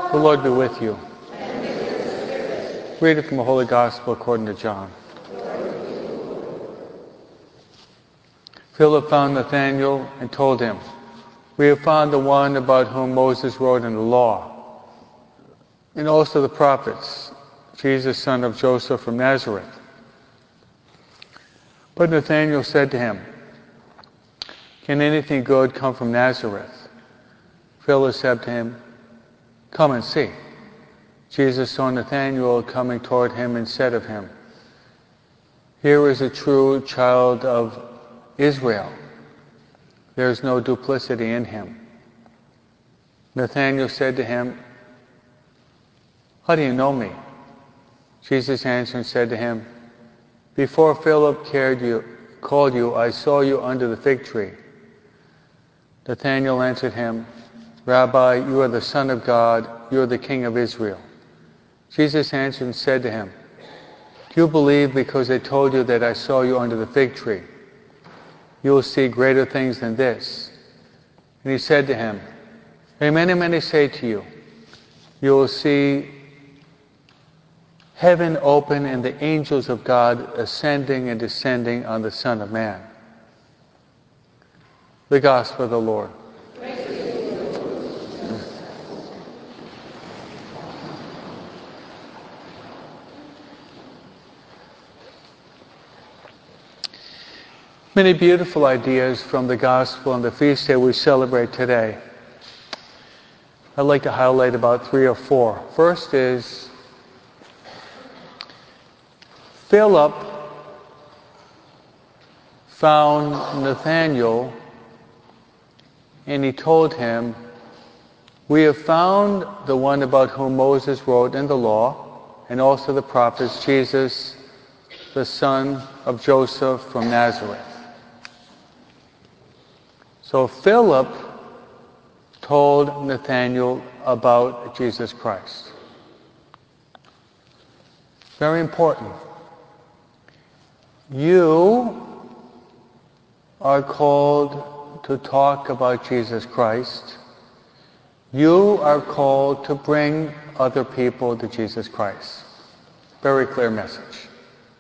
The Lord be with you. Reading from the Holy Gospel according to John. Philip found Nathanael and told him, "We have found the one about whom Moses wrote in the law, and also the prophets, Jesus, son of Joseph from Nazareth." But Nathanael said to him, "Can anything good come from Nazareth?" Philip said to him, "Come and see." Jesus saw Nathanael coming toward him and said of him, "Here is a true child of Israel. There is no duplicity in him." Nathanael said to him, "How do you know me?" Jesus answered and said to him, "Before Philip called you, I saw you under the fig tree." Nathanael answered him, "Rabbi, you are the Son of God, you are the King of Israel." Jesus answered and said to him, "Do you believe because I told you that I saw you under the fig tree? You will see greater things than this." And he said to him, "Amen, amen, I say to you, you will see heaven open and the angels of God ascending and descending on the Son of Man." The Gospel of the Lord. Many beautiful ideas from the Gospel and the feast day we celebrate today. I'd like to highlight about 3 or 4. First is Philip found Nathanael and he told him, "We have found the one about whom Moses wrote in the law and also the prophets, Jesus, the son of Joseph from Nazareth." So Philip told Nathanael about Jesus Christ. Very important. You are called to talk about Jesus Christ. You are called to bring other people to Jesus Christ. Very clear message.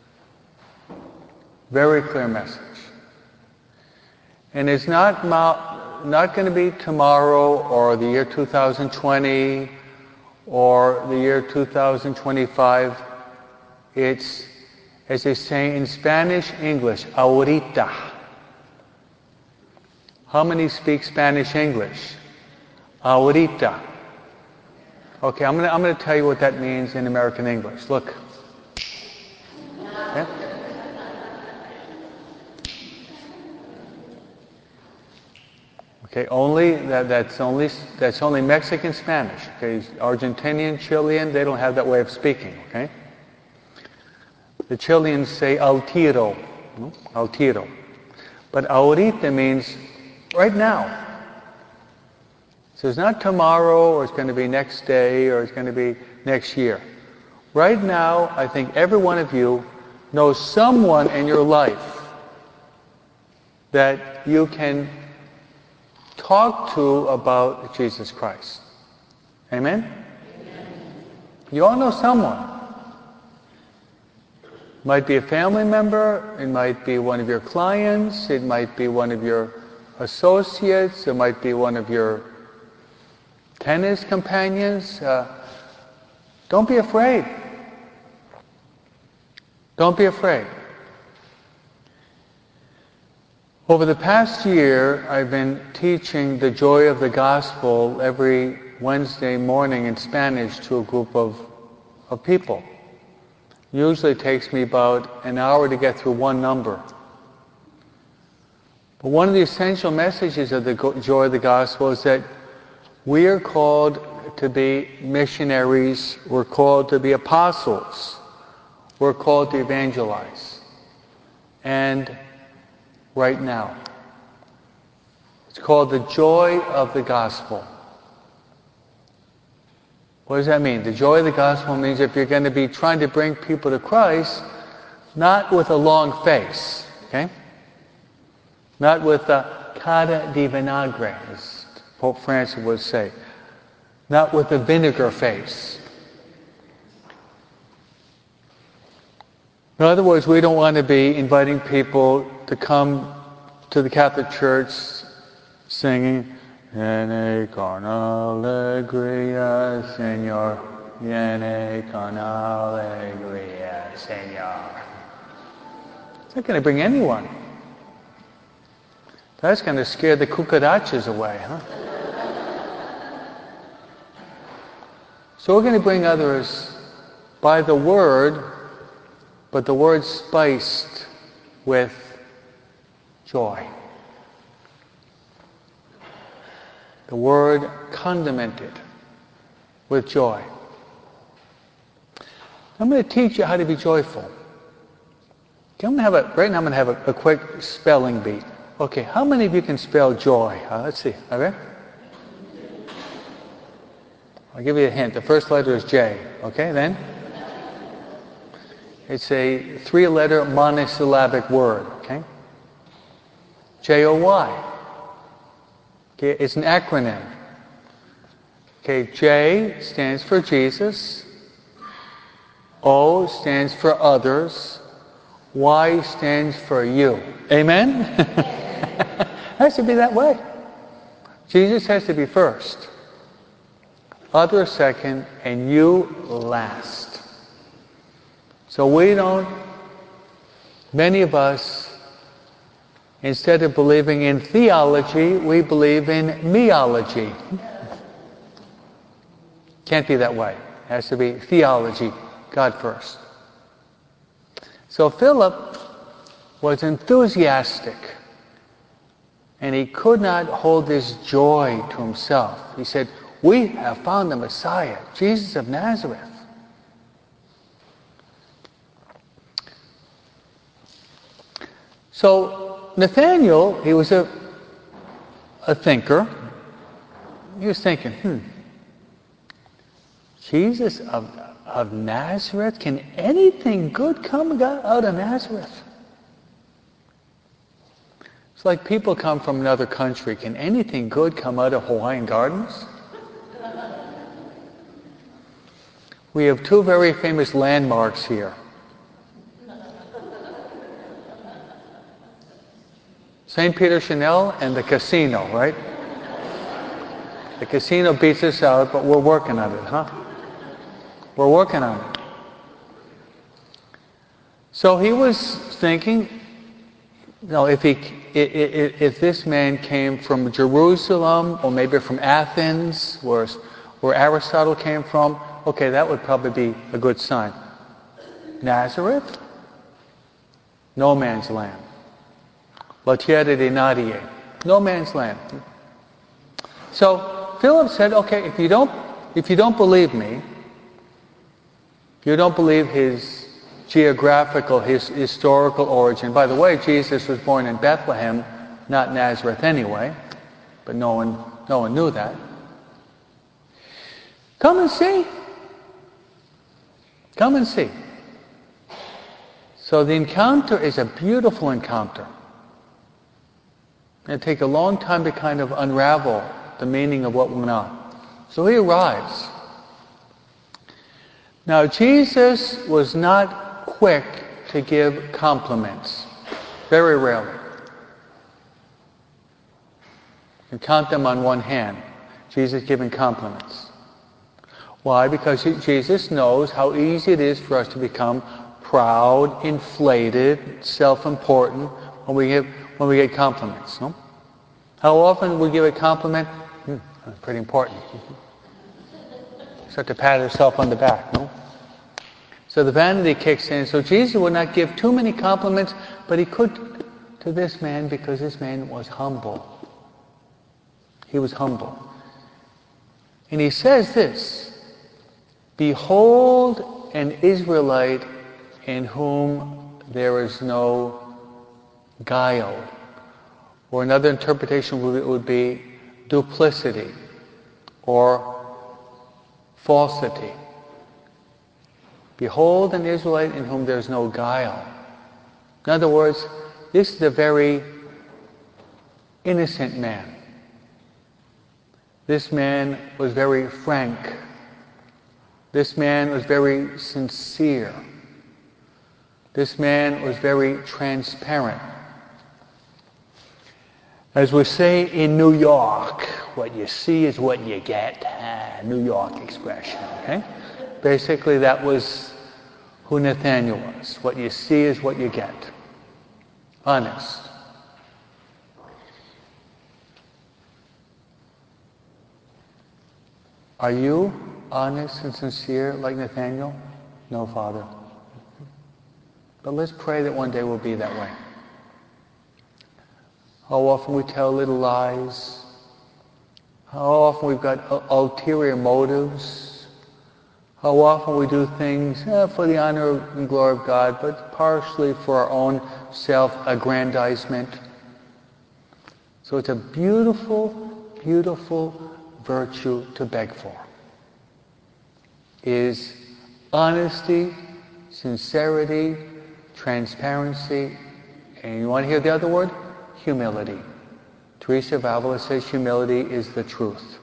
Very clear message. And it's not going to be tomorrow or the year 2020 or the year 2025. It's, as they say in Spanish, English, ahorita. How many speak Spanish English? Ahorita. Okay, I'm going to tell you what that means in American English. Look. Okay? Okay, that's only Mexican Spanish. Okay, Argentinian, Chilean, they don't have that way of speaking. Okay, the Chileans say al tiro, al tiro, but ahorita means right now. So it's not tomorrow, or it's going to be next day, or it's going to be next year. Right now, I think every one of you knows someone in your life that you can talk to about Jesus Christ. Amen? Amen? You all know someone. It might be a family member, it might be one of your clients, it might be one of your associates, it might be one of your tennis companions. Don't be afraid. Don't be afraid. Over the past year, I've been teaching the joy of the gospel every Wednesday morning in Spanish to a group of people. Usually it takes me about an hour to get through one number. But one of the essential messages of the joy of the gospel is that we are called to be missionaries, we're called to be apostles, we're called to evangelize. And right now. It's called the joy of the gospel. What does that mean? The joy of the gospel means if you're going to be trying to bring people to Christ, not with a long face, okay? Not with a cara di vinagre, as Pope Francis would say. not with a vinegar face. In other words, we don't want to be inviting people to come to the Catholic Church singing, Viene con alegría, Señor. Viene con alegría, Señor. It's not going to bring anyone. That's going to scare the cucarachas away, huh? So we're going to bring others by the Word, but the Word spiced with joy. The Word condimented with joy. I'm going to teach you how to be joyful. Okay, right now I'm going to have a quick spelling bee. Okay, how many of you can spell joy? Let's see. Okay? I'll give you a hint. The first letter is J. Okay, then? It's a 3-letter monosyllabic word. Okay? J-O-Y. Okay, it's an acronym. Okay, J stands for Jesus. O stands for others. Y stands for you. Amen? It has to be that way. Jesus has to be first. Others second, and you last. So many of us, instead of believing in theology, we believe in meology. Can't be that way. It has to be theology, God first. So Philip was enthusiastic, and he could not hold this joy to himself. He said, we have found the Messiah, Jesus of Nazareth. So Nathanael, he was a thinker. He was thinking, Jesus of Nazareth? Can anything good come out of Nazareth? It's like people come from another country. Can anything good come out of Hawaiian Gardens? We have 2 very famous landmarks here. St. Peter Chanel and the casino, right? The casino beats us out, but we're working on it, huh? We're working on it. So he was thinking, if this man came from Jerusalem or maybe from Athens, where Aristotle came from, okay, that would probably be a good sign. Nazareth? No man's land. La tierra de nadie. No man's land. So Philip said, okay, if you don't believe me, you don't believe his geographical, his historical origin. By the way, Jesus was born in Bethlehem, not Nazareth anyway, but no one knew that. Come and see. Come and see. So the encounter is a beautiful encounter. It'll take a long time to kind of unravel the meaning of what went on. So he arrives. Now Jesus was not quick to give compliments. Very rarely. You can count them on one hand. Jesus giving compliments. Why? Because Jesus knows how easy it is for us to become proud, inflated, self-important when we get compliments. No? How often we give a compliment? That's pretty important. Start to pat yourself on the back. No? So the vanity kicks in. So Jesus would not give too many compliments, but he could to this man because this man was humble. He was humble. And he says this, behold an Israelite in whom there is no guile. Or another interpretation would be duplicity or falsity. Behold an Israelite in whom there is no guile. In other words, this is a very innocent man. This man was very frank. This man was very sincere. This man was very transparent. As we say in New York, what you see is what you get. New York expression, okay? Basically, that was who Nathaniel was. What you see is what you get. Honest. Are you honest and sincere like Nathaniel? No, Father. But let's pray that one day we'll be that way. How often we tell little lies. How often we've got ulterior motives. How often we do things for the honor and glory of God, but partially for our own self-aggrandizement. So it's a beautiful, beautiful virtue to beg for. Is honesty, sincerity, transparency, and you want to hear the other word? Humility. Teresa of Avila says humility is the truth.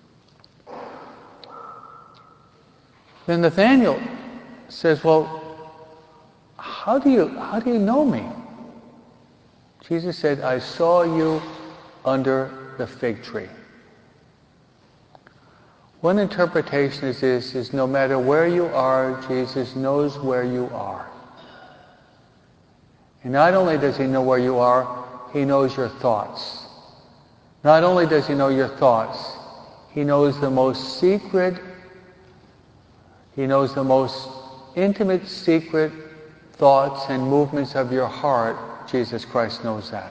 Then Nathaniel says, well, how do you know me? Jesus said, I saw you under the fig tree. One interpretation is this, is no matter where you are, Jesus knows where you are. And not only does he know where you are, he knows your thoughts. Not only does he know your thoughts, he knows the most secret, he knows the most intimate, secret thoughts and movements of your heart. Jesus Christ knows that.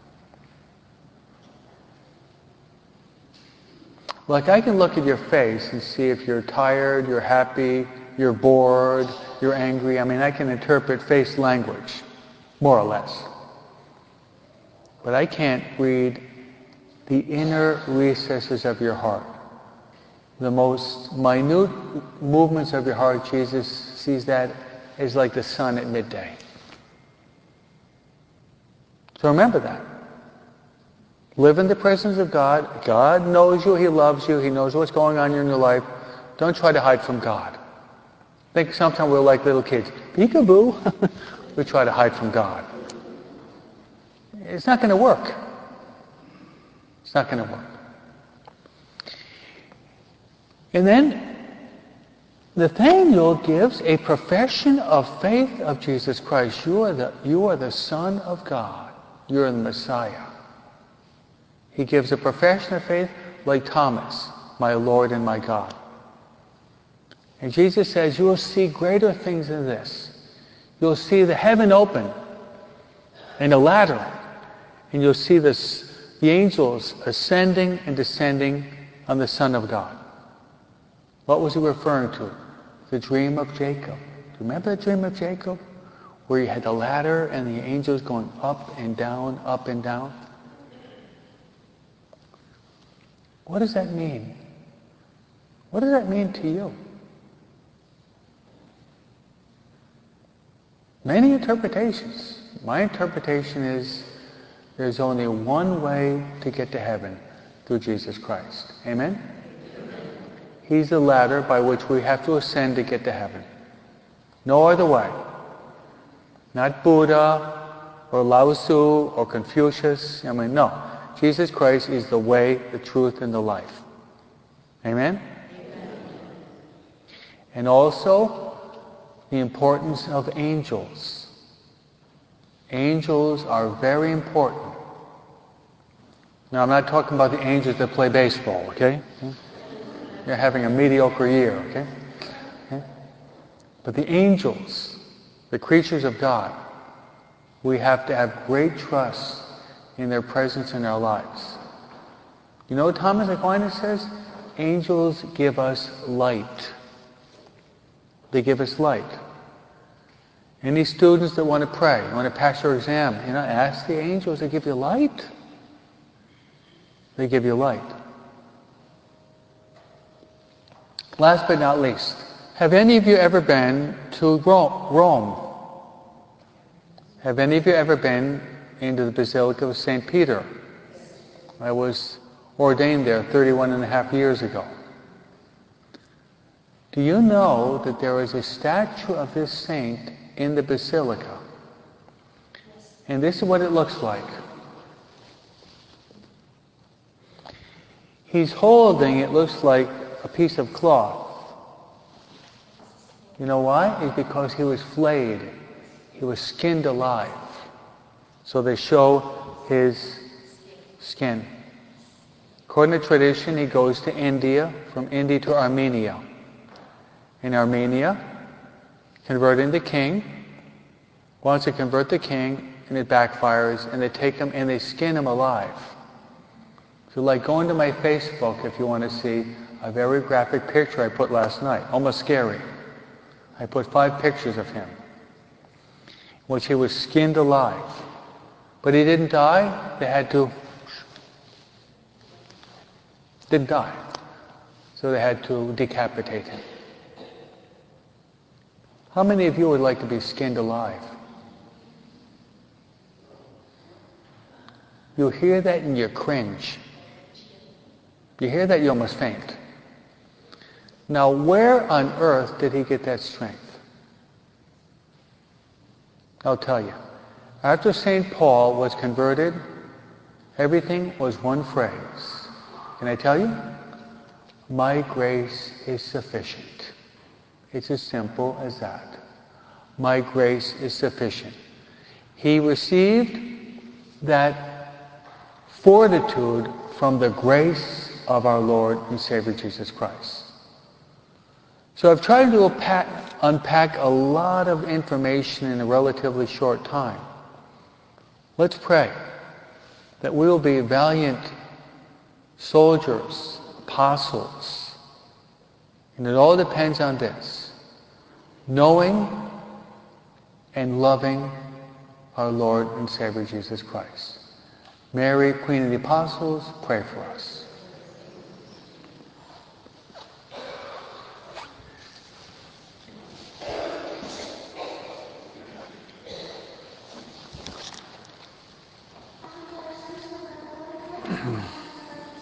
Like I can look at your face and see if you're tired, you're happy, you're bored, you're angry. I mean, I can interpret face language, more or less. But I can't read the inner recesses of your heart. The most minute movements of your heart, Jesus sees that as like the sun at midday. So remember that. Live in the presence of God. God knows you. He loves you. He knows what's going on in your life. Don't try to hide from God. I think sometimes we're like little kids. Peekaboo. We try to hide from God. It's not going to work. It's not going to work. And then Nathaniel gives a profession of faith of Jesus Christ. You are the Son of God. You're the Messiah. He gives a profession of faith like Thomas, my Lord and my God. And Jesus says, you will see greater things than this. You'll see the heaven open and a ladder. And you'll see the angels ascending and descending on the Son of God. What was he referring to? The dream of Jacob. Do you remember the dream of Jacob? Where you had the ladder and the angels going up and down, up and down. What does that mean? What does that mean to you? Many interpretations. My interpretation is there's only one way to get to heaven, through Jesus Christ. Amen? He's the ladder by which we have to ascend to get to heaven. No other way. Not Buddha or Lao Tzu or Confucius. No. Jesus Christ is the way, the truth, and the life. Amen? And also, the importance of angels. Angels are very important. Now, I'm not talking about the angels that play baseball, okay? You're having a mediocre year, okay? But the angels, the creatures of God, we have to have great trust in their presence in our lives. You know what Thomas Aquinas says? Angels give us light. They give us light. Any students that want to pray, want to pass your exam, ask the angels to give you light. They give you light. Last but not least, have any of you ever been to Rome? Have any of you ever been into the Basilica of St. Peter? I was ordained there 31 and a half years ago. Do you know that there is a statue of this saint in the basilica? And this is what it looks like. He's holding, it looks like, a piece of cloth. You know why? It's because he was flayed. He was skinned alive. So they show his skin. According to tradition, he goes to India, from India to Armenia. In Armenia, converting the king, wants to convert the king, and it backfires, and they take him and they skin him alive. So like go into my Facebook if you want to see a very graphic picture I put last night, almost scary. I put 5 pictures of him, which he was skinned alive. But he didn't die, they had to, didn't die. So they had to decapitate him. How many of you would like to be skinned alive? You hear that and you cringe. You hear that, you almost faint. Now, where on earth did he get that strength? I'll tell you. After St. Paul was converted, everything was one phrase. Can I tell you? My grace is sufficient. It's as simple as that. My grace is sufficient. He received that fortitude from the grace of our Lord and Savior Jesus Christ. So I've tried to unpack a lot of information in a relatively short time. Let's pray that we will be valiant soldiers, apostles. And it all depends on this: knowing and loving our Lord and Savior Jesus Christ. Mary, Queen of the Apostles, pray for us.